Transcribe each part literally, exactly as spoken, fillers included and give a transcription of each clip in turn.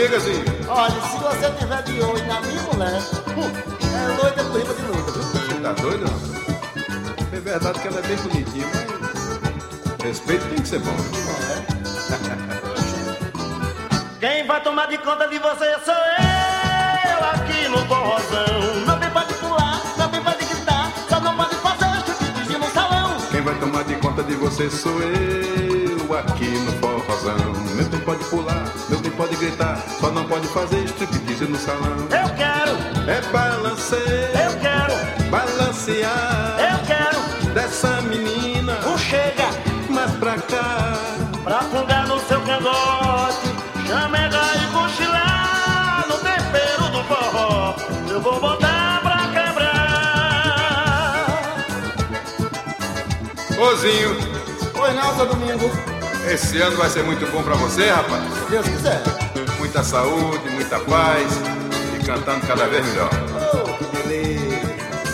diga, Zinho. Olha, se você tiver de olho na minha mulher, hum, é loira por riba de luta, viu? Você tá doido, rapaz? É verdade que ela é bem bonitinha, mas respeito tem que ser bom. Quem vai tomar de conta de você sou eu aqui no forrozão. Não tem pode pular, não tem pode gritar, só não pode fazer striptease no salão. Quem vai tomar de conta de você sou eu aqui no forrozão. Meu bem pode pular, meu bem pode gritar, só não pode fazer striptease no salão. Eu quero, É balancear, eu quero, balancear, eu quero. dessa menina, Não chega mais pra cá. pra fungar no seu cangote, chamegar e cochilar no tempero do forró. Eu vou botar pra quebrar. Ô Zinho, Pois não, seu Domingo, esse ano vai ser muito bom pra você, rapaz. se Deus quiser. Muita saúde, muita paz e cantando cada vez melhor. Oh, que beleza.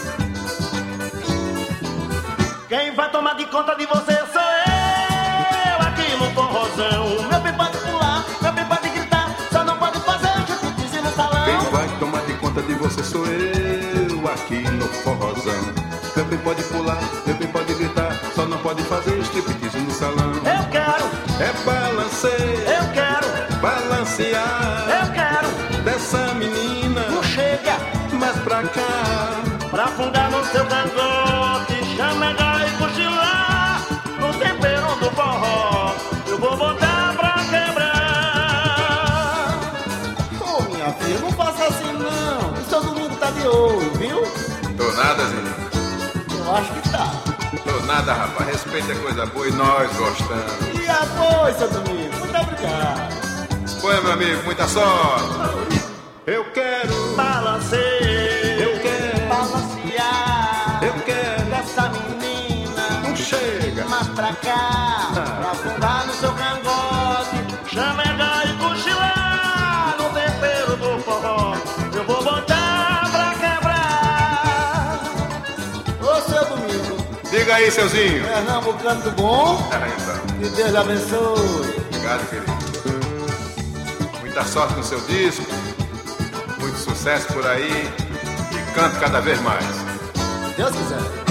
Quem vai tomar de conta de você sou eu aqui no forrozão. Meu bem pode pular, meu bem pode gritar, só não pode fazer striptease no salão. Quem vai tomar de conta de você sou eu aqui no forrozão. Meu bem pode pular, meu bem pode gritar, só não pode fazer striptease no salão. Eu quero, É balancear, eu quero, balancear, eu quero. dessa menina, Não chega mais pra cá. pra fundar no seu cangote, chamegar e cochilar no tempero do forró. Eu vou botar pra quebrar. Ô, minha filha, não faça assim não. O seu Domingo tá de olho, viu? Tô nada, Zinho. Eu acho que tá. Tô nada, rapaz. Respeito é coisa boa e nós gostamos. E apoio, seu Domingo. Muito obrigado. Põe, meu amigo, muita sorte. Eu quero, Balanceio, eu quero, balancear eu quero. dessa menina. Não chega. Mais pra cá, pra fundar no seu cangote, chamegar e cochilar no tempero do forró. Eu vou botar pra quebrar. Ô, seu Domingo, Diga aí, seuzinho. pernambucano do bom, Ah, então. que Deus lhe abençoe. Obrigado, querido. Muita sorte no seu disco. Muito sucesso por aí. E cante cada vez mais. Deus quiser.